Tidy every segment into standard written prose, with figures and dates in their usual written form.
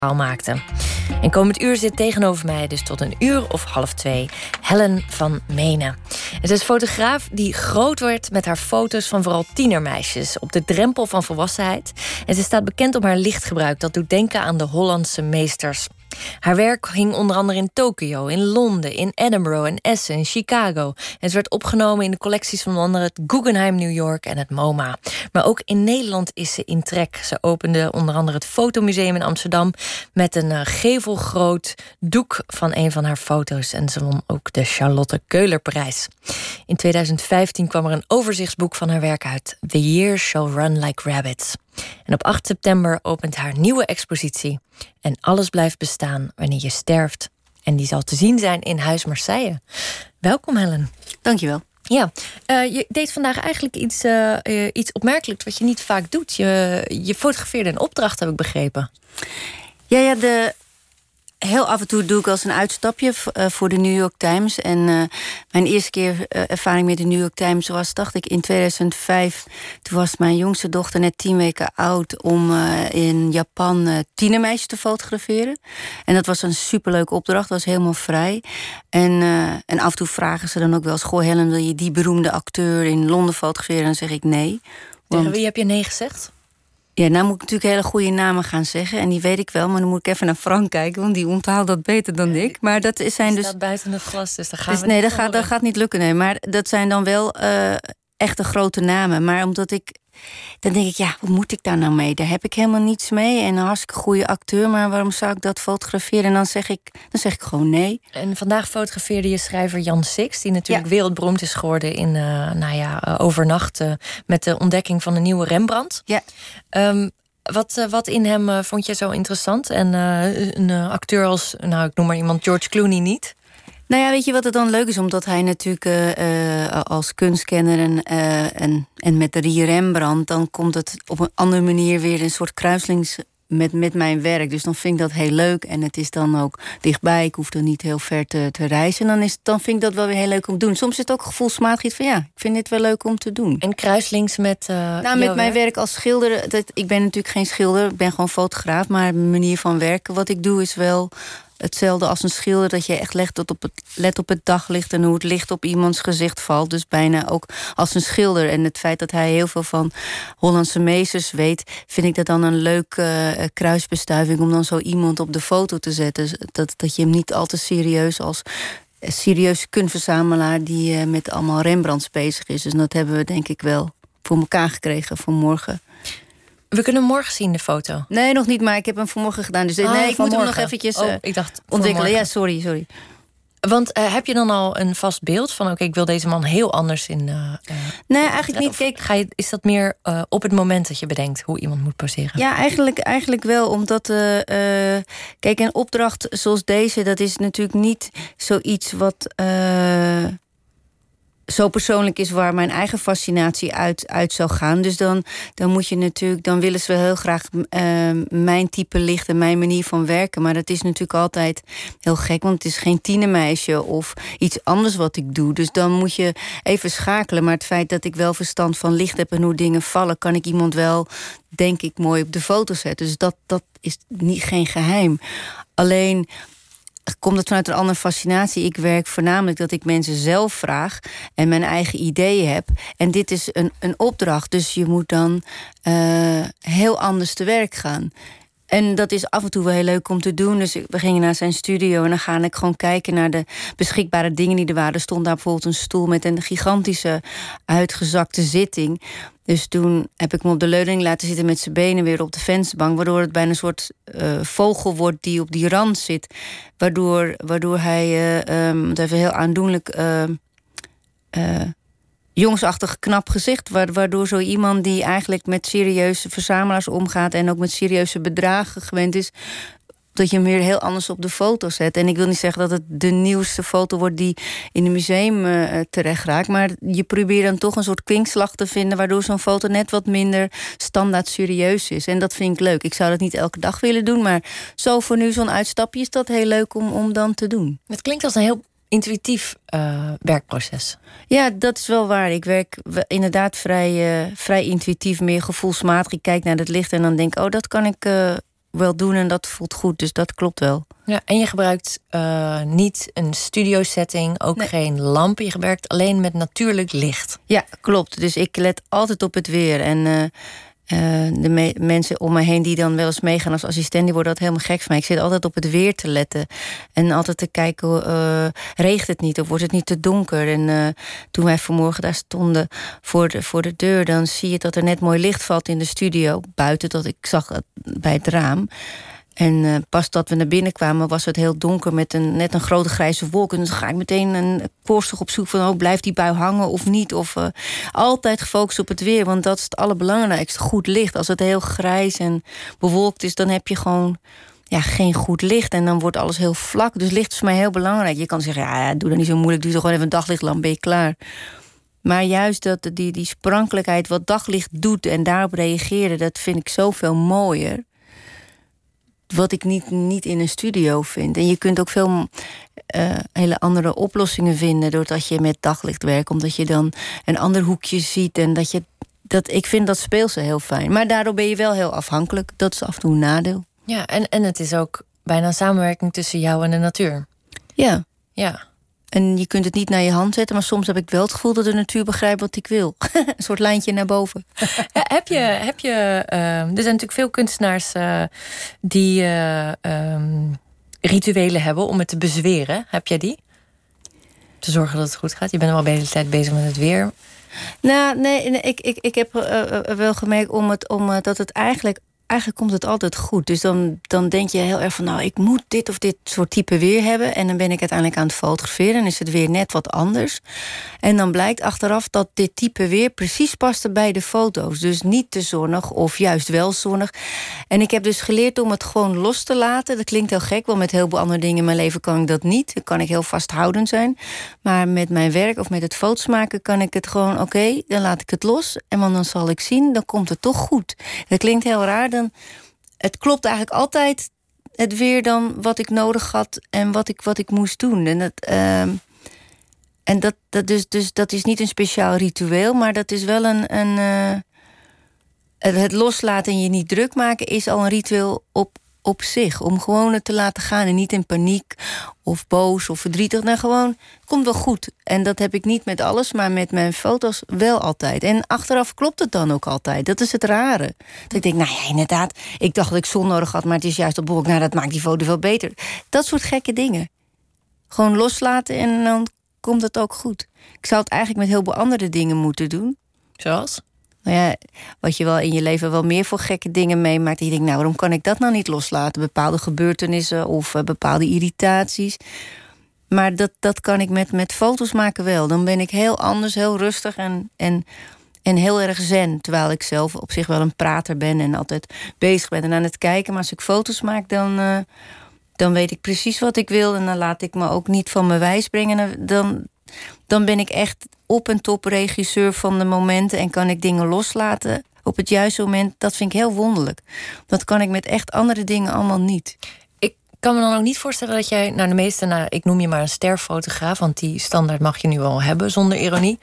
maakte. En komend uur zit tegenover mij, dus tot 1:30 Helen van Menen. Ze is fotograaf die groot werd met haar foto's van vooral tienermeisjes op de drempel van volwassenheid. En ze staat bekend om haar lichtgebruik. Dat doet denken aan de Hollandse meesters. Haar werk hing onder andere in Tokio, in Londen, in Edinburgh, in Essen, in Chicago. En ze werd opgenomen in de collecties van onder andere het Guggenheim New York en het MoMA. Maar ook in Nederland is ze in trek. Ze opende onder andere het Fotomuseum in Amsterdam met een gevelgroot doek van een van haar foto's. En ze won ook de Charlotte Keulerprijs. In 2015 kwam er een overzichtsboek van haar werk uit. The Years Shall Run Like Rabbits. En op 8 september opent haar nieuwe expositie. En alles blijft bestaan wanneer je sterft. En die zal te zien zijn in Huis Marseille. Welkom, Helen. Dankjewel. Ja, je deed vandaag eigenlijk iets opmerkelijks wat je niet vaak doet. Je fotografeerde een opdracht, heb ik begrepen. Ja, heel af en toe doe ik als een uitstapje voor de New York Times. En mijn eerste keer ervaring met de New York Times was, dacht ik, in 2005. Toen was mijn jongste dochter net 10 weken oud om in Japan tienermeisjes te fotograferen. En dat was een superleuke opdracht, was helemaal vrij. En af en toe vragen ze dan ook wel eens: goh, Helen, wil je die beroemde acteur in Londen fotograferen? En dan zeg ik nee. Tegen wie heb je nee gezegd? Ja, nou moet ik natuurlijk hele goede namen gaan zeggen. En die weet ik wel, maar dan moet ik even naar Frank kijken, want die onthaalt dat beter dan ik. Maar dat zijn dus. Staat buiten het glas, dus daar gaan we nee, dat gaat niet lukken. Nee. Maar dat zijn dan wel echte grote namen. Maar omdat dan denk ik, ja, wat moet ik daar nou mee? Daar heb ik helemaal niets mee. En een hartstikke goede acteur, maar waarom zou ik dat fotograferen? En dan zeg ik gewoon nee. En vandaag fotografeerde je schrijver Jan Six, die natuurlijk wereldberoemd is geworden in overnacht met de ontdekking van een nieuwe Rembrandt. Ja. Wat in hem vond je zo interessant? En een acteur als, ik noem maar iemand, George Clooney niet? Nou ja, weet je wat het dan leuk is? Omdat hij natuurlijk als kunstkenner en met de Rembrandt, dan komt het op een andere manier weer een soort kruislings met mijn werk. Dus dan vind ik dat heel leuk. En het is dan ook dichtbij. Ik hoef er niet heel ver te reizen. En dan vind ik dat wel weer heel leuk om te doen. Soms is het ook gevoelsmatig iets van ik vind dit wel leuk om te doen. En kruislinks met met mijn werk als schilder. Ik ben natuurlijk geen schilder. Ik ben gewoon fotograaf. Maar mijn manier van werken, wat ik doe, is wel hetzelfde als een schilder, dat je echt let op het daglicht en hoe het licht op iemands gezicht valt. Dus bijna ook als een schilder. En het feit dat hij heel veel van Hollandse meesters weet, vind ik dat dan een leuke kruisbestuiving om dan zo iemand op de foto te zetten. Dat je hem niet al te serieus als serieuze kunstverzamelaar die met allemaal Rembrandts bezig is. Dus dat hebben we denk ik wel voor elkaar gekregen vanmorgen. We kunnen morgen zien de foto. Nee, nog niet, maar ik heb hem vanmorgen gedaan. Dus ik moet hem nog eventjes ontwikkelen. Ja, sorry. Want heb je dan al een vast beeld van ik wil deze man heel anders in... nee, eigenlijk niet. Kijk, is dat meer op het moment dat je bedenkt hoe iemand moet poseren? Ja, eigenlijk wel. Omdat, kijk, een opdracht zoals deze, dat is natuurlijk niet zoiets wat zo persoonlijk is waar mijn eigen fascinatie uit zou gaan. Dus dan moet je natuurlijk, dan willen ze wel heel graag mijn type licht en mijn manier van werken. Maar dat is natuurlijk altijd heel gek, want het is geen tienermeisje of iets anders wat ik doe. Dus dan moet je even schakelen. Maar het feit dat ik wel verstand van licht heb en hoe dingen vallen, kan ik iemand wel, denk ik, mooi op de foto zetten. Dus dat is geen geheim. Alleen komt het vanuit een andere fascinatie. Ik werk voornamelijk dat ik mensen zelf vraag en mijn eigen ideeën heb. En dit is een opdracht, dus je moet dan heel anders te werk gaan. En dat is af en toe wel heel leuk om te doen. Dus we gingen naar zijn studio en dan ga ik gewoon kijken naar de beschikbare dingen die er waren. Er stond daar bijvoorbeeld een stoel met een gigantische uitgezakte zitting. Dus toen heb ik hem op de leuning laten zitten met zijn benen weer op de vensterbank, waardoor het bijna een soort vogel wordt die op die rand zit. Waardoor hij, het even heel aandoenlijk, jongensachtig knap gezicht, waardoor zo iemand die eigenlijk met serieuze verzamelaars omgaat en ook met serieuze bedragen gewend is, dat je hem weer heel anders op de foto zet. En ik wil niet zeggen dat het de nieuwste foto wordt die in een museum terecht raakt, maar je probeert dan toch een soort kwinkslag te vinden, waardoor zo'n foto net wat minder standaard serieus is. En dat vind ik leuk. Ik zou dat niet elke dag willen doen, maar zo voor nu zo'n uitstapje is dat heel leuk om dan te doen. Het klinkt als een heel intuïtief werkproces. Ja, dat is wel waar. Ik werk inderdaad vrij intuïtief, meer gevoelsmatig. Ik kijk naar het licht en dan denk ik, dat kan ik wel doen en dat voelt goed. Dus dat klopt wel. Ja, en je gebruikt niet een studio setting, ook geen lampen. Je gebruikt alleen met natuurlijk licht. Ja, klopt. Dus ik let altijd op het weer. En de mensen om me heen die dan wel eens meegaan als assistent, die worden dat helemaal gek van mij. Ik zit altijd op het weer te letten. En altijd te kijken, regent het niet of wordt het niet te donker? En toen wij vanmorgen daar stonden voor de deur, dan zie je dat er net mooi licht valt in de studio. Buiten, dat ik zag bij het raam. En pas dat we naar binnen kwamen, was het heel donker met net een grote grijze wolk. En dan ga ik meteen korstig op zoek van, blijft die bui hangen of niet? Of altijd gefocust op het weer, want dat is het allerbelangrijkste. Goed licht. Als het heel grijs en bewolkt is, dan heb je gewoon geen goed licht. En dan wordt alles heel vlak. Dus licht is voor mij heel belangrijk. Je kan zeggen, doe dat niet zo moeilijk. Doe toch gewoon even een daglichtlamp, ben je klaar. Maar juist die sprankelijkheid, wat daglicht doet en daarop reageren, dat vind ik zoveel mooier. Wat ik niet in een studio vind. En je kunt ook veel hele andere oplossingen vinden doordat je met daglicht werkt. Omdat je dan een ander hoekje ziet. En ik vind dat speelse heel fijn. Maar daardoor ben je wel heel afhankelijk. Dat is af en toe een nadeel. Ja, en het is ook bijna een samenwerking tussen jou en de natuur. Ja. Ja. En je kunt het niet naar je hand zetten, maar soms heb ik wel het gevoel dat de natuur begrijpt wat ik wil. Een soort lijntje naar boven. Heb je er zijn natuurlijk veel kunstenaars die rituelen hebben om het te bezweren. Heb jij die? Te zorgen dat het goed gaat? Je bent al de hele tijd bezig met het weer. Nou, nee, ik heb wel gemerkt dat het eigenlijk komt het altijd goed. Dus dan denk je heel erg van, ik moet dit of dit soort type weer hebben. En dan ben ik uiteindelijk aan het fotograferen en is het weer net wat anders. En dan blijkt achteraf dat dit type weer precies paste bij de foto's. Dus niet te zonnig of juist wel zonnig. En ik heb dus geleerd om het gewoon los te laten. Dat klinkt heel gek, want met heel veel andere dingen in mijn leven kan ik dat niet. Dan kan ik heel vasthoudend zijn. Maar met mijn werk of met het foto's maken kan ik het gewoon, oké, dan laat ik het los. En dan zal ik zien, dan komt het toch goed. Dat klinkt heel raar. Het klopt eigenlijk altijd het weer dan wat ik nodig had en wat ik moest doen. En dat is niet een speciaal ritueel, maar dat is wel het loslaten en je niet druk maken is al een ritueel op zich. Om gewoon het te laten gaan en niet in paniek of boos of verdrietig. Nou, gewoon, het komt wel goed. En dat heb ik niet met alles, maar met mijn foto's wel altijd. En achteraf klopt het dan ook altijd. Dat is het rare. Dat ik denk, inderdaad, ik dacht dat ik zon nodig had, maar het is juist op wolk. Nou, dat maakt die foto veel beter. Dat soort gekke dingen. Gewoon loslaten en dan komt het ook goed. Ik zou het eigenlijk met heel veel andere dingen moeten doen. Zoals? Nou ja, wat je wel in je leven wel meer voor gekke dingen meemaakt. En je denkt, waarom kan ik dat nou niet loslaten? Bepaalde gebeurtenissen of bepaalde irritaties. Maar dat kan ik met foto's maken wel. Dan ben ik heel anders, heel rustig en heel erg zen. Terwijl ik zelf op zich wel een prater ben en altijd bezig ben en aan het kijken. Maar als ik foto's maak, dan weet ik precies wat ik wil. En dan laat ik me ook niet van me wijs brengen. Dan ben ik echt op en top regisseur van de momenten en kan ik dingen loslaten op het juiste moment. Dat vind ik heel wonderlijk. Dat kan ik met echt andere dingen allemaal niet. Ik kan me dan ook niet voorstellen dat jij, de meeste, ik noem je maar een sterfotograaf, want die standaard mag je nu wel hebben, zonder ironie.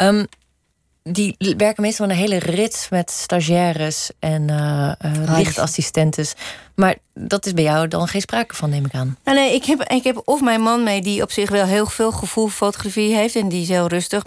Die werken meestal met een hele rits met stagiaires en lichtassistentes. Maar dat is bij jou dan geen sprake van, neem ik aan. Nou, nee, ik heb of mijn man mee, die op zich wel heel veel gevoel voor fotografie heeft. En die is heel rustig.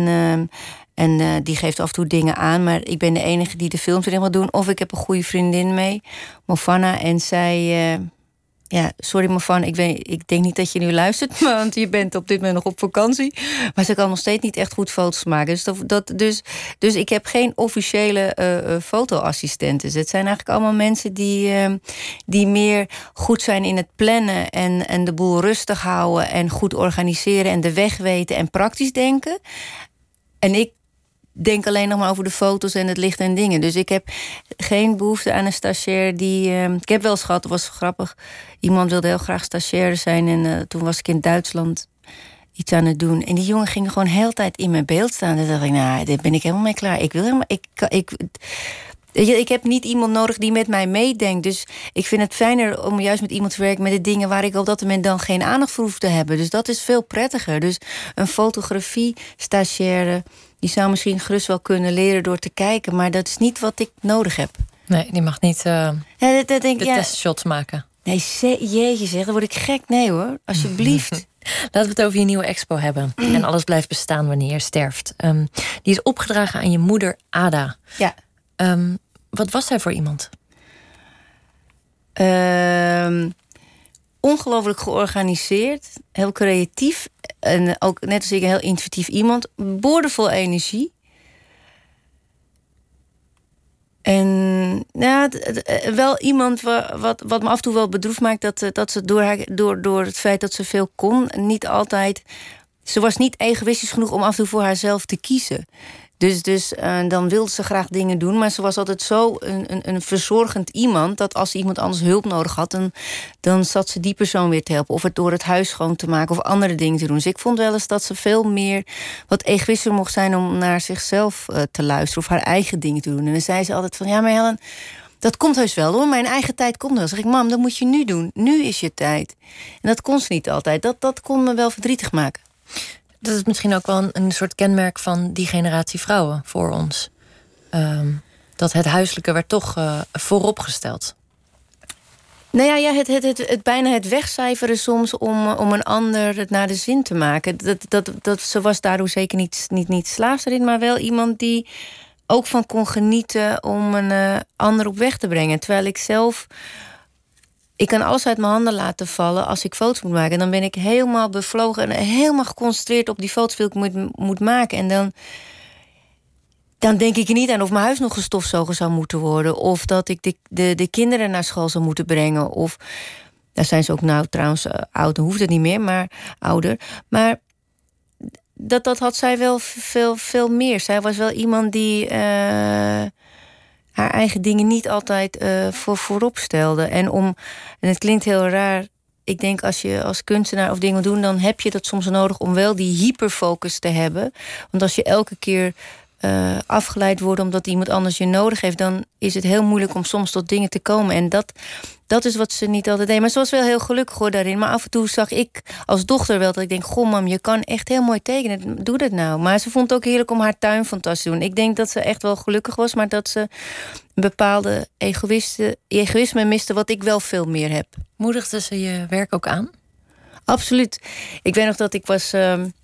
En die geeft af en toe dingen aan. Maar ik ben de enige die de films erin wil doen. Of ik heb een goede vriendin mee, Mofana. En zij... sorry Mofana, ik denk niet dat je nu luistert, want je bent op dit moment nog op vakantie. Maar ze kan nog steeds niet echt goed foto's maken. Dus ik heb geen officiële fotoassistenten. Het zijn eigenlijk allemaal mensen die meer goed zijn in het plannen en de boel rustig houden en goed organiseren en de weg weten en praktisch denken. En ik denk alleen nog maar over de foto's en het licht en dingen. Dus ik heb geen behoefte aan een stagiair die... ik heb wel eens gehad, dat was grappig. Iemand wilde heel graag stagiair zijn. En toen was ik in Duitsland iets aan het doen. En die jongen ging gewoon heel de tijd in mijn beeld staan. En toen dacht ik, daar ben ik helemaal mee klaar. Ik heb niet iemand nodig die met mij meedenkt. Dus ik vind het fijner om juist met iemand te werken met de dingen waar ik op dat moment dan geen aandacht voor hoef te hebben. Dus dat is veel prettiger. Dus een fotografie-stagiaire, die zou misschien gerust wel kunnen leren door te kijken. Maar dat is niet wat ik nodig heb. Nee, die mag niet dat denk, de testshots maken. Nee, jeetje zeg, dan word ik gek. Nee hoor, alsjeblieft. Laten we het over je nieuwe expo hebben. En alles blijft bestaan wanneer je sterft. Die is opgedragen aan je moeder Ada. Ja. Wat was zij voor iemand? Ongelooflijk georganiseerd. Heel creatief. En ook net als ik een heel intuïtief iemand. Boordevol energie. En wel iemand wat me af en toe wel bedroefd maakt... dat ze door het feit dat ze veel kon... niet altijd... Ze was niet egoïstisch genoeg om af en toe voor haarzelf te kiezen. Dus dan wilde ze graag dingen doen... maar ze was altijd zo een verzorgend iemand... dat als iemand anders hulp nodig had... dan zat ze die persoon weer te helpen. Of het door het huis schoon te maken of andere dingen te doen. Dus ik vond wel eens dat ze veel meer wat egoïstischer mocht zijn... om naar zichzelf te luisteren of haar eigen dingen te doen. En dan zei ze altijd van... ja, maar Helen, dat komt heus wel hoor. Mijn eigen tijd komt wel. Dan zeg ik, mam, dat moet je nu doen. Nu is je tijd. En dat kon ze niet altijd. Dat kon me wel verdrietig maken. Dat is misschien ook wel een soort kenmerk van die generatie vrouwen voor ons. Dat het huiselijke werd toch vooropgesteld. Nou ja, het bijna het wegcijferen soms om een ander het naar de zin te maken. Ze was daardoor zeker niet slaafs erin, maar wel iemand die ook van kon genieten om een ander op weg te brengen. Terwijl ik zelf... Ik kan alles uit mijn handen laten vallen als ik foto's moet maken. En dan ben ik helemaal bevlogen en helemaal geconcentreerd op die foto's die ik moet maken. En dan denk ik er niet aan of mijn huis nog gestofzogen zou moeten worden. Of dat ik de kinderen naar school zou moeten brengen. Of, daar zijn ze ook nou trouwens oud, dan hoeft het niet meer, maar ouder. Maar dat had zij wel veel meer. Zij was wel iemand die... haar eigen dingen niet altijd voorop stelde. En het klinkt heel raar... Ik denk als je als kunstenaar of dingen wil doen... dan heb je dat soms nodig om wel die hyperfocus te hebben. Want als je elke keer afgeleid wordt... omdat iemand anders je nodig heeft... dan is het heel moeilijk om soms tot dingen te komen. En dat is wat ze niet altijd deed. Maar ze was wel heel gelukkig hoor daarin. Maar af en toe zag ik als dochter wel dat ik denk... goh mam, je kan echt heel mooi tekenen. Doe dat nou. Maar ze vond het ook heerlijk om haar tuin fantastisch te doen. Ik denk dat ze echt wel gelukkig was... maar dat ze een bepaalde egoïsme miste... wat ik wel veel meer heb. Moedigde ze je werk ook aan? Absoluut. Ik weet nog dat ik was...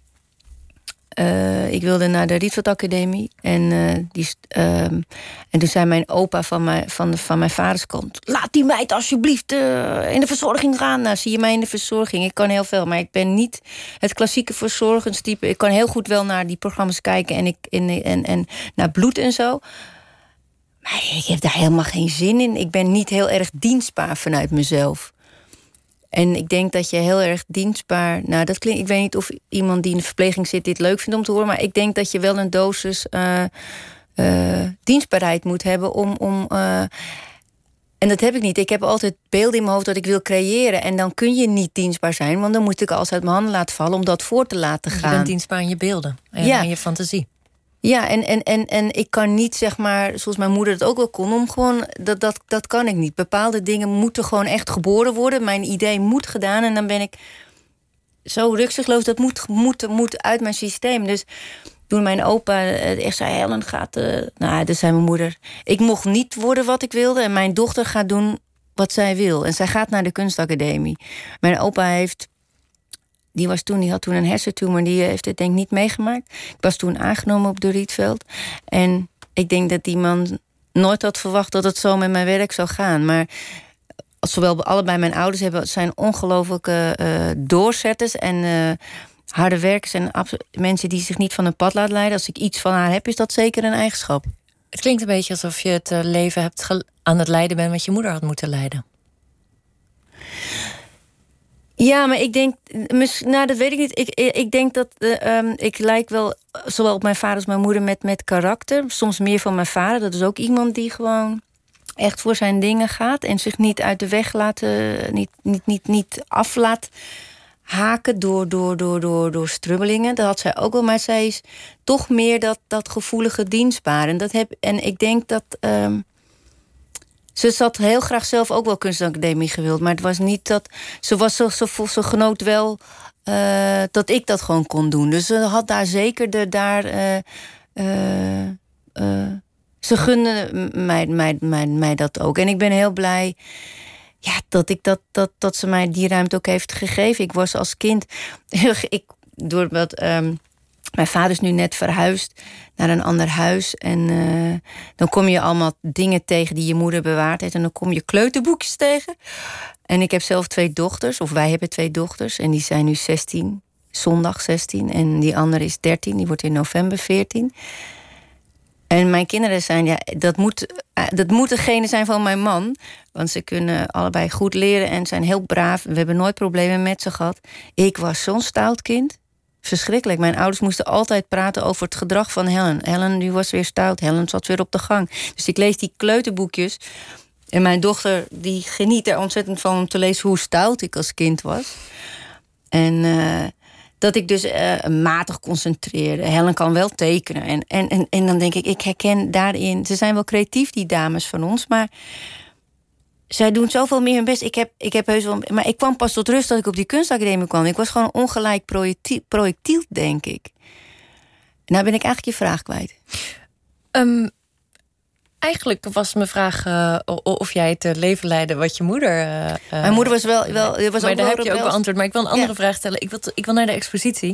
ik wilde naar de Rietveld Academie. En toen zei mijn opa van mijn vaders kant... laat die meid alsjeblieft in de verzorging gaan. Nou, zie je mij in de verzorging. Ik kan heel veel, maar ik ben niet het klassieke verzorgenstype. Ik kan heel goed wel naar die programma's kijken... en naar bloed en zo. Maar ik heb daar helemaal geen zin in. Ik ben niet heel erg dienstbaar vanuit mezelf. En ik denk dat je heel erg dienstbaar... Nou, dat klinkt. Ik weet niet of iemand die in de verpleging zit dit leuk vindt om te horen... maar ik denk dat je wel een dosis dienstbaarheid moet hebben om en dat heb ik niet. Ik heb altijd beelden in mijn hoofd dat ik wil creëren... en dan kun je niet dienstbaar zijn... want dan moet ik alles uit mijn handen laten vallen om dat voor te laten gaan. Je bent dienstbaar aan je beelden en aan je fantasie. Ja, en ik kan niet, zeg maar, zoals mijn moeder het ook wel kon... om gewoon, dat kan ik niet. Bepaalde dingen moeten gewoon echt geboren worden. Mijn idee moet gedaan en dan ben ik zo rukzichtloos. Dat moet uit mijn systeem. Dus toen mijn opa echt zei... Helen gaat... dat zei mijn moeder. Ik mocht niet worden wat ik wilde... en mijn dochter gaat doen wat zij wil. En zij gaat naar de kunstacademie. Mijn opa die had toen een hersentumor, die heeft het denk ik niet meegemaakt. Ik was toen aangenomen op de Rietveld. En ik denk dat die man nooit had verwacht dat het zo met mijn werk zou gaan. Maar zowel allebei mijn ouders zijn ongelooflijke doorzetters en harde werkers en mensen die zich niet van hun pad laten leiden. Als ik iets van haar heb, is dat zeker een eigenschap. Het klinkt een beetje alsof je het leven aan het leiden bent wat je moeder had moeten leiden. Ja, maar ik denk... dat weet ik niet. Ik denk dat... ik lijk wel zowel op mijn vader als mijn moeder met karakter. Soms meer van mijn vader. Dat is ook iemand die gewoon echt voor zijn dingen gaat... en zich niet uit de weg niet af laat haken door strubbelingen. Dat had zij ook wel, maar zij is toch meer dat gevoelige dienstbaar. En ik denk dat... Ze had heel graag zelf ook wel kunstacademie gewild. Maar het was niet dat... Ze genoot wel dat ik dat gewoon kon doen. Dus ze had daar zeker Ze gunden mij dat ook. En ik ben heel blij dat ze mij die ruimte ook heeft gegeven. Ik was als kind... Mijn vader is nu net verhuisd naar een ander huis. En dan kom je allemaal dingen tegen die je moeder bewaard heeft. En dan kom je kleuterboekjes tegen. En ik heb zelf 2 dochters. Of wij hebben 2 dochters. En die zijn nu 16. Zondag 16. En die andere is 13. Die wordt in november 14. En mijn kinderen zijn... dat moet degene zijn van mijn man. Want ze kunnen allebei goed leren en zijn heel braaf. We hebben nooit problemen met ze gehad. Ik was zo'n stout kind. Verschrikkelijk. Mijn ouders moesten altijd praten over het gedrag van Helen. Helen, nu was weer stout. Helen zat weer op de gang. Dus ik lees die kleuterboekjes. En mijn dochter die geniet er ontzettend van om te lezen hoe stout ik als kind was. En dat ik dus matig concentreerde. Helen kan wel tekenen. En dan denk ik herken daarin... Ze zijn wel creatief, die dames van ons, maar... Zij doen zoveel meer hun best. Ik heb heus wel... Maar ik kwam pas tot rust dat ik op die kunstacademie kwam. Ik was gewoon een ongelijk projectiel, denk ik. Nou ben ik eigenlijk je vraag kwijt. Eigenlijk was mijn vraag of jij het leven leidde wat je moeder... Mijn moeder was wel was maar ook daar wel heb je ook beantwoord. Maar ik wil een andere vraag stellen. Ik wil naar de expositie.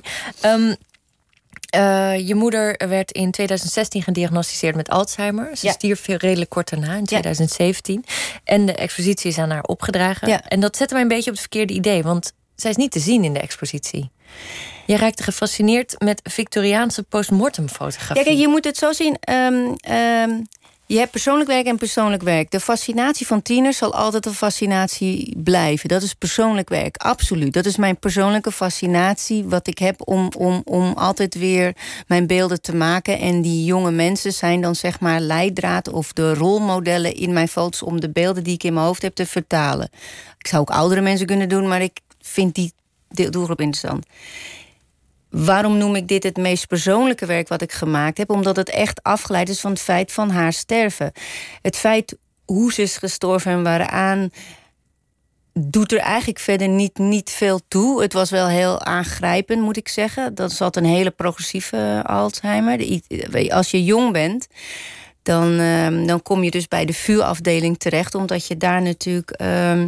Je moeder werd in 2016 gediagnosticeerd met Alzheimer. Ze stierf redelijk kort daarna, in 2017. Ja. En de expositie is aan haar opgedragen. Ja. En dat zette mij een beetje op het verkeerde idee. Want zij is niet te zien in de expositie. Je raakte gefascineerd met Victoriaanse postmortem fotografie. Ja, kijk, je moet het zo zien... Je hebt persoonlijk werk en persoonlijk werk. De fascinatie van tieners zal altijd een fascinatie blijven. Dat is persoonlijk werk, absoluut. Dat is mijn persoonlijke fascinatie... wat ik heb om altijd weer mijn beelden te maken. En die jonge mensen zijn dan zeg maar leidraad... of de rolmodellen in mijn foto's... om de beelden die ik in mijn hoofd heb te vertalen. Ik zou ook oudere mensen kunnen doen... maar ik vind die doelgroep interessant. Waarom noem ik dit het meest persoonlijke werk wat ik gemaakt heb? Omdat het echt afgeleid is van het feit van haar sterven. Het feit hoe ze is gestorven en waaraan... doet er eigenlijk verder niet veel toe. Het was wel heel aangrijpend, moet ik zeggen. Dat zat een hele progressieve Alzheimer. Als je jong bent... dan kom je dus bij de vuurafdeling terecht... omdat je daar natuurlijk...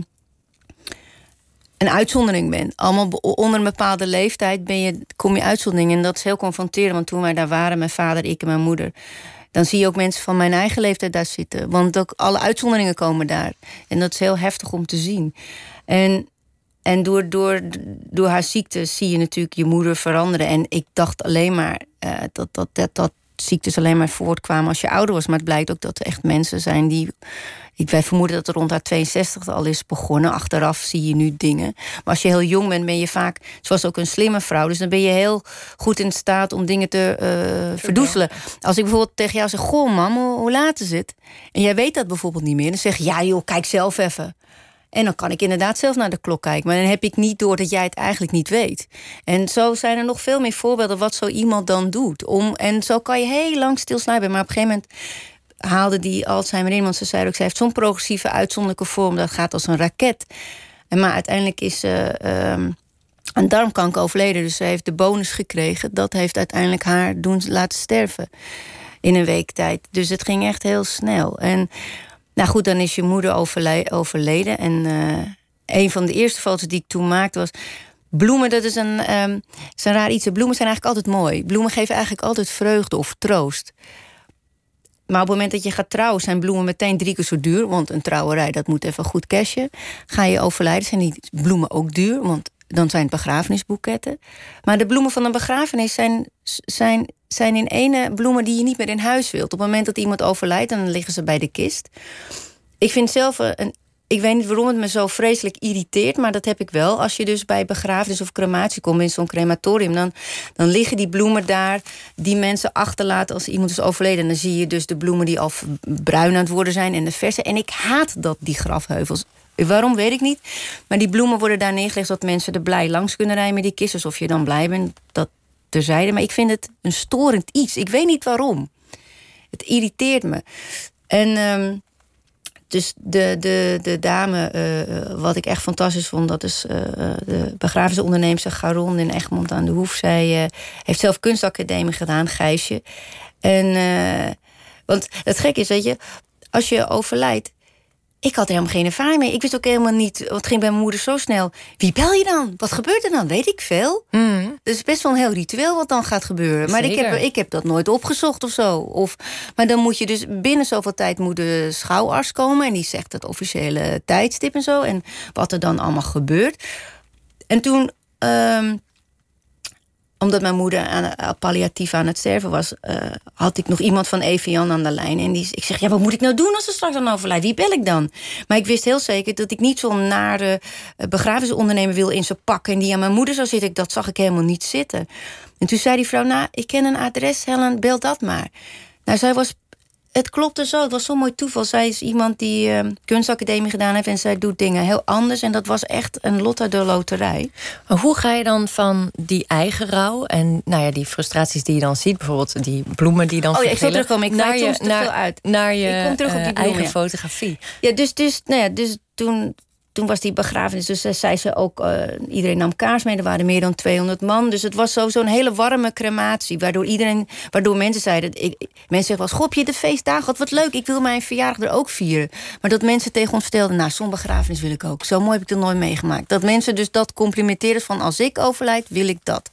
een uitzondering bent. Allemaal onder een bepaalde leeftijd kom je uitzondering. En dat is heel confronterend. Want toen wij daar waren, mijn vader, ik en mijn moeder... dan zie je ook mensen van mijn eigen leeftijd daar zitten. Want ook alle uitzonderingen komen daar. En dat is heel heftig om te zien. En door haar ziekte zie je natuurlijk je moeder veranderen. En ik dacht alleen maar dat ziektes alleen maar voortkwamen als je ouder was. Maar het blijkt ook dat er echt mensen zijn die... Wij vermoeden dat er rond haar 62 al is begonnen. Achteraf zie je nu dingen. Maar als je heel jong bent, ben je vaak... Ze was ook een slimme vrouw, dus dan ben je heel goed in staat om dingen te verdoezelen. Als ik bijvoorbeeld tegen jou zeg... Goh, mam, hoe laat is het? En jij weet dat bijvoorbeeld niet meer. Dan zeg je, ja joh, kijk zelf even. En dan kan ik inderdaad zelf naar de klok kijken. Maar dan heb ik niet door dat jij het eigenlijk niet weet. En zo zijn er nog veel meer voorbeelden... wat zo iemand dan doet. En zo kan je heel lang stilslijpen. Maar op een gegeven moment... haalde die Alzheimer in, want ze zei ook... zij heeft zo'n progressieve uitzonderlijke vorm... dat gaat als een raket. Maar uiteindelijk is ze aan darmkanker overleden. Dus ze heeft de bonus gekregen. Dat heeft uiteindelijk haar laten sterven. In een week tijd. Dus het ging echt heel snel. En nou goed, dan is je moeder overleden. En een van de eerste foto's die ik toen maakte was... bloemen, dat is een raar iets. Bloemen zijn eigenlijk altijd mooi. Bloemen geven eigenlijk altijd vreugde of troost. Maar op het moment dat je gaat trouwen... zijn bloemen meteen 3 keer zo duur. Want een trouwerij, dat moet even goed cashen. Ga je overlijden, zijn die bloemen ook duur. Want dan zijn het begrafenisboeketten. Maar de bloemen van een begrafenis zijn in ene bloemen... die je niet meer in huis wilt. Op het moment dat iemand overlijdt, dan liggen ze bij de kist. Ik vind zelf... Ik weet niet waarom het me zo vreselijk irriteert... maar dat heb ik wel. Als je dus bij begrafenis of crematie komt... in zo'n crematorium, dan liggen die bloemen daar... die mensen achterlaten als iemand is overleden. En dan zie je dus de bloemen die al bruin aan het worden zijn... en de verse. En ik haat die grafheuvels. Waarom, weet ik niet. Maar die bloemen worden daar neergelegd... zodat mensen er blij langs kunnen rijden met die kist. Alsof je dan blij bent, dat terzijde. Maar ik vind het een storend iets. Ik weet niet waarom. Het irriteert me. En... Dus de dame, wat ik echt fantastisch vond... dat is de begrafenisonderneemster Garon in Egmond aan de Hoef. Zij heeft zelf kunstacademie gedaan, Gijsje. En Want het gek is, weet je, als je overlijdt... Ik had er helemaal geen ervaring mee. Ik wist ook helemaal niet, want het ging bij mijn moeder zo snel. Wie bel je dan? Wat gebeurt er dan? Weet ik veel. Dus het is best wel een heel ritueel wat dan gaat gebeuren. Maar ik heb dat nooit opgezocht of zo. Maar dan moet je dus binnen zoveel tijd moet de schouwarts komen. En die zegt het officiële tijdstip en zo. En wat er dan allemaal gebeurt. En toen... omdat mijn moeder palliatief aan het sterven was... had ik nog iemand van Evian aan de lijn. En ik zeg, ja, wat moet ik nou doen als ze straks dan overlijdt? Wie bel ik dan? Maar ik wist heel zeker dat ik niet zo'n nare begrafenisondernemer wil in zijn pak... en die aan mijn moeder zou zitten. Dat zag ik helemaal niet zitten. En toen zei die vrouw, nou, ik ken een adres, Helen, bel dat maar. Nou, zij was... Het klopte zo, het was zo'n mooi toeval. Zij is iemand die kunstacademie gedaan heeft... en zij doet dingen heel anders. En dat was echt een lot uit de loterij. Maar hoe ga je dan van die eigen rouw... en nou ja, die frustraties die je dan ziet... bijvoorbeeld die bloemen die dan vervelen... ik zal terugkomen, ik wijt soms te veel uit. Naar je ik kom terug op die bloemen, eigen fotografie. Ja, dus toen was die begrafenis, dus zei ze ook... iedereen nam kaars mee, er waren meer dan 200 man. Dus het was zo'n hele warme crematie... waardoor mensen zeiden... mensen zeggen wel, schop je de feestdagen, wat leuk... ik wil mijn verjaardag er ook vieren. Maar dat mensen tegen ons vertelden... nou, zo'n begrafenis wil ik ook. Zo mooi heb ik het nooit meegemaakt. Dat mensen dus dat complimenteren van... als ik overlijd, wil ik dat.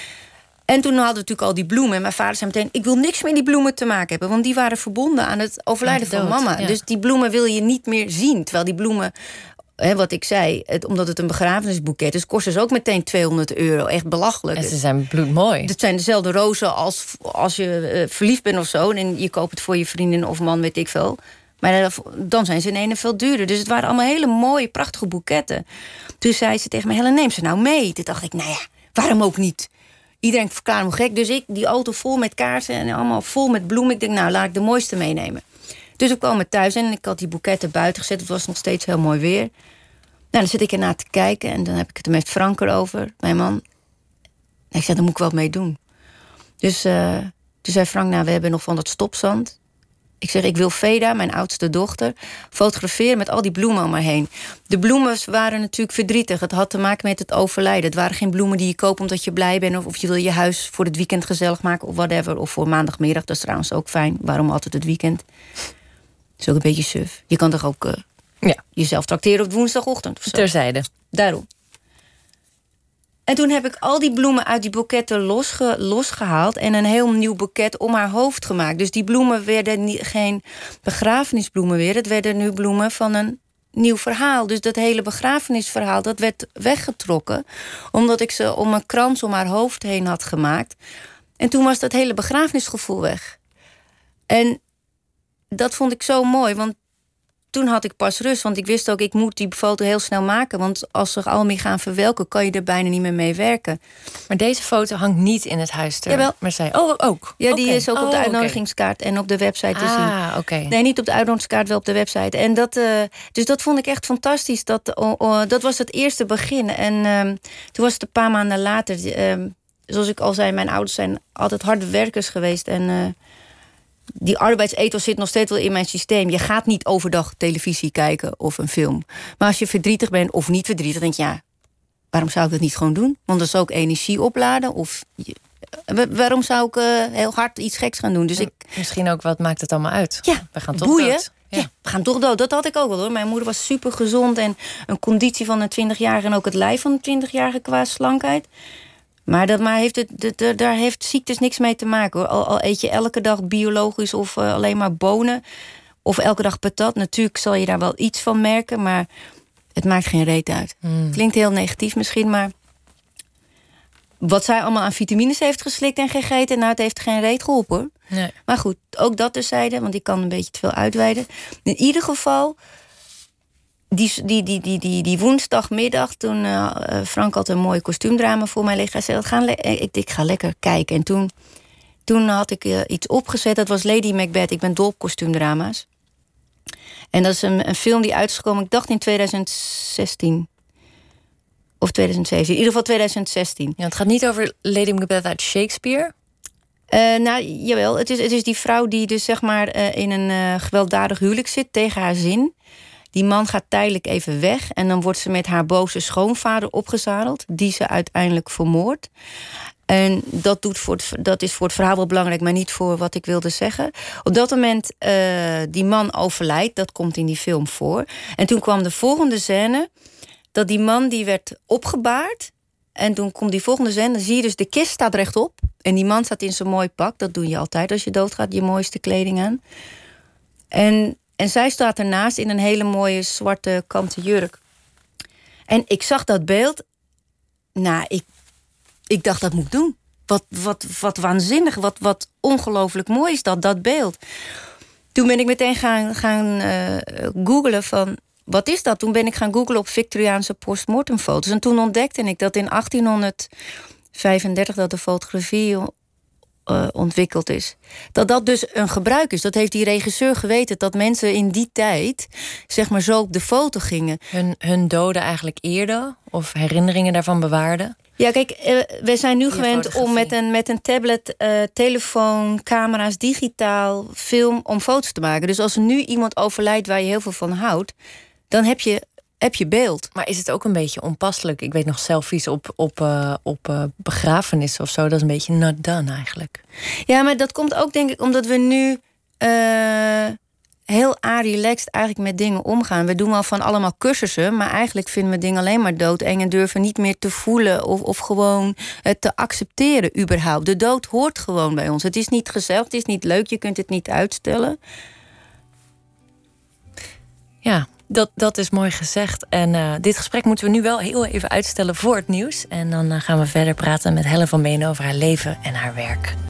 En toen hadden we natuurlijk al die bloemen. En mijn vader zei meteen, ik wil niks met die bloemen te maken hebben. Want die waren verbonden aan het overlijden van mama. Ja. Dus die bloemen wil je niet meer zien. Terwijl die bloemen... wat ik zei, omdat het een begrafenisboeket is... kost dus ook meteen €200. Echt belachelijk. En ze zijn bloedmooi. Het zijn dezelfde rozen als je verliefd bent of zo... en je koopt het voor je vriendin of man, weet ik veel. Maar dan zijn ze in ene veel duurder. Dus het waren allemaal hele mooie, prachtige boeketten. Toen zei ze tegen me, Helen, neem ze nou mee. Toen dacht ik, nou ja, waarom ook niet? Iedereen verklaarde me gek. Dus ik, die auto vol met kaarsen en allemaal vol met bloemen. Ik denk, nou, laat ik de mooiste meenemen. Dus we kwamen thuis en ik had die boeketten buiten gezet. Het was nog steeds heel mooi weer. Nou, dan zit ik ernaar te kijken en dan heb ik het er met Frank erover, mijn man. En ik zei, daar moet ik wel mee doen. Dus toen zei Frank, nou, we hebben nog van dat stopzand. Ik zeg, ik wil Veda, mijn oudste dochter, fotograferen met al die bloemen om me heen. De bloemen waren natuurlijk verdrietig. Het had te maken met het overlijden. Het waren geen bloemen die je koopt omdat je blij bent... of je wil je huis voor het weekend gezellig maken of whatever. Of voor maandagmiddag, dat is trouwens ook fijn. Waarom altijd het weekend? Dat is ook een beetje suf. Je kan toch ook jezelf trakteren op woensdagochtend of zo? Terzijde. Daarom. En toen heb ik al die bloemen uit die boeketten losgehaald... en een heel nieuw boeket om haar hoofd gemaakt. Dus die bloemen werden geen begrafenisbloemen weer. Het werden nu bloemen van een nieuw verhaal. Dus dat hele begrafenisverhaal, dat werd weggetrokken... omdat ik ze om een krans om haar hoofd heen had gemaakt. En toen was dat hele begrafenisgevoel weg. En dat vond ik zo mooi, want... Toen had ik pas rust, want ik wist ook... ik moet die foto heel snel maken. Want als ze al meer gaan verwelken... kan je er bijna niet meer mee werken. Maar deze foto hangt niet in het huis ter Marseille. Oh, ook? Ja, die is ook op de uitnodigingskaart en op de website te zien. Okay. Nee, niet op de uitnodigingskaart, wel op de website. En dus dat vond ik echt fantastisch. Dat was het eerste begin. En toen was het een paar maanden later... zoals ik al zei, mijn ouders zijn altijd harde werkers geweest... en die arbeidsethos zit nog steeds wel in mijn systeem. Je gaat niet overdag televisie kijken of een film. Maar als je verdrietig bent of niet verdrietig... denk je, ja, waarom zou ik dat niet gewoon doen? Want dat is ook energie opladen. Of waarom zou ik heel hard iets geks gaan doen? Dus misschien ook, wat maakt het allemaal uit? Ja, we gaan toch boeien. dood. Ja, we gaan toch dood. Dat had ik ook wel, hoor. Mijn moeder was super gezond... en een conditie van een 20-jarige... en ook het lijf van een 20-jarige qua slankheid... Maar daar heeft ziektes niks mee te maken, hoor. Al eet je elke dag biologisch of alleen maar bonen... of elke dag patat. Natuurlijk zal je daar wel iets van merken, maar het maakt geen reet uit. Klinkt heel negatief misschien, maar... wat zij allemaal aan vitamines heeft geslikt en gegeten... nou, het heeft geen reet geholpen, hoor. Nee. Maar goed, ook dat terzijde, want ik kan een beetje te veel uitweiden. In ieder geval... Die woensdagmiddag, toen Frank had een mooi kostuumdrama voor mij liggen. Hij zei, ik ga lekker kijken. En toen had ik iets opgezet, dat was Lady Macbeth. Ik ben dol op kostuumdrama's. En dat is een film die uit is gekomen, ik dacht in 2016. Of 2017, in ieder geval 2016. Ja, het gaat niet over Lady Macbeth uit Shakespeare? Nou, jawel. Het is die vrouw die dus zeg maar in een gewelddadig huwelijk zit tegen haar zin. Die man gaat tijdelijk even weg... en dan wordt ze met haar boze schoonvader opgezadeld... die ze uiteindelijk vermoordt. En dat is voor het verhaal wel belangrijk, maar niet voor wat ik wilde zeggen. Op dat moment, die man overlijdt, dat komt in die film voor. En toen kwam de volgende scène, dat die man die werd opgebaard. En toen komt die volgende scène, dan zie je dus de kist staat rechtop. En die man staat in zijn mooi pak, dat doe je altijd als je doodgaat, je mooiste kleding aan. En zij staat ernaast in een hele mooie zwarte kanten jurk. En ik zag dat beeld. Nou, ik dacht, dat moet ik doen. Wat waanzinnig, wat ongelooflijk mooi is dat beeld. Toen ben ik meteen gaan googlen van, wat is dat? Toen ben ik gaan googlen op Victoriaanse postmortemfoto's. En toen ontdekte ik dat in 1835 dat de fotografie ontwikkeld is. Dat dus een gebruik is. Dat heeft die regisseur geweten, dat mensen in die tijd zeg maar zo op de foto gingen. Hun doden eigenlijk eerder? Of herinneringen daarvan bewaarden? Ja, kijk, we zijn nu gewend om met een tablet, telefoon, camera's, digitaal, film, om foto's te maken. Dus als er nu iemand overlijdt waar je heel veel van houdt, dan heb je beeld. Maar is het ook een beetje onpasselijk? Ik weet nog selfies op begrafenissen of zo. Dat is een beetje not done eigenlijk. Ja, maar dat komt ook denk ik omdat we nu heel relaxed eigenlijk met dingen omgaan. We doen wel van allemaal cursussen, maar eigenlijk vinden we dingen alleen maar doodeng en durven niet meer te voelen of gewoon het te accepteren überhaupt. De dood hoort gewoon bij ons. Het is niet gezellig, het is niet leuk, je kunt het niet uitstellen. Ja, dat is mooi gezegd. En dit gesprek moeten we nu wel heel even uitstellen voor het nieuws. En dan gaan we verder praten met Helen van Menen over haar leven en haar werk.